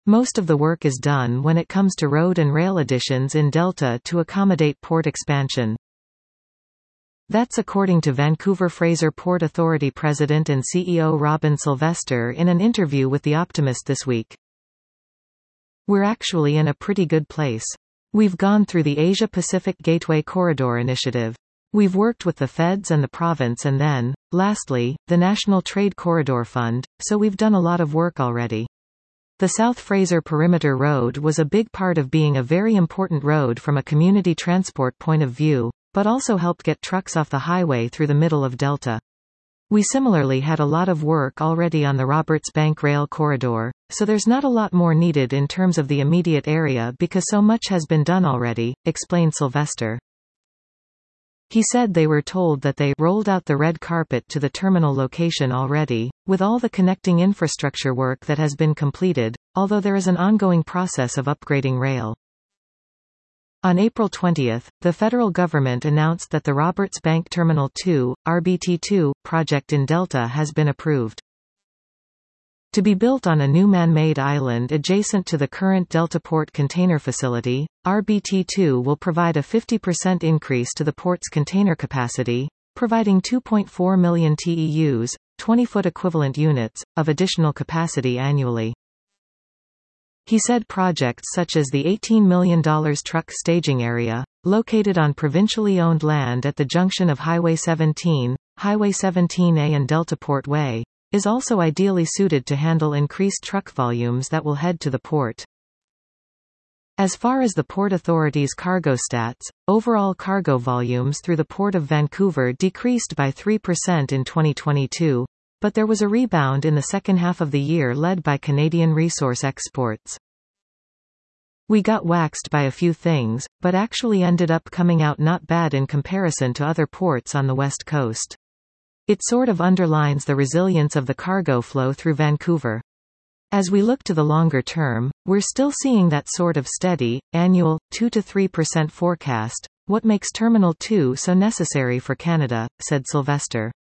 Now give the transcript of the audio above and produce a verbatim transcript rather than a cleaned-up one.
Most of the work is done when it comes to road and rail additions in Delta to accommodate port expansion. That's according to Vancouver Fraser Port Authority President and C E O Robin Sylvester in an interview with The Optimist this week. We're actually in a pretty good place. We've gone through the Asia-Pacific Gateway Corridor Initiative. We've worked with the feds and the province and then, lastly, the National Trade Corridor Fund, so we've done a lot of work already. The South Fraser Perimeter Road was a big part of being a very important road from a community transport point of view, but also helped get trucks off the highway through the middle of Delta. We similarly had a lot of work already on the Roberts Bank Rail Corridor, so there's not a lot more needed in terms of the immediate area because so much has been done already, explained Sylvester. He said they were told that they rolled out the red carpet to the terminal location already, with all the connecting infrastructure work that has been completed, although there is an ongoing process of upgrading rail. On April twentieth, the federal government announced that the Roberts Bank Terminal two, R B T two, project in Delta has been approved. To be built on a new man-made island adjacent to the current Delta Port container facility, R B T two will provide a fifty percent increase to the port's container capacity, providing two point four million T E Us, twenty-foot equivalent units, of additional capacity annually. He said projects such as the eighteen million dollar truck staging area, located on provincially owned land at the junction of Highway seventeen, Highway seventeen A and Delta Port Way, is also ideally suited to handle increased truck volumes that will head to the port. As far as the Port Authority's cargo stats, overall cargo volumes through the Port of Vancouver decreased by three percent in twenty twenty-two, but there was a rebound in the second half of the year led by Canadian resource exports. We got waxed by a few things, but actually ended up coming out not bad in comparison to other ports on the West Coast. It sort of underlines the resilience of the cargo flow through Vancouver. As we look to the longer term, we're still seeing that sort of steady, annual, two to three percent forecast, what makes Terminal two so necessary for Canada, said Sylvester.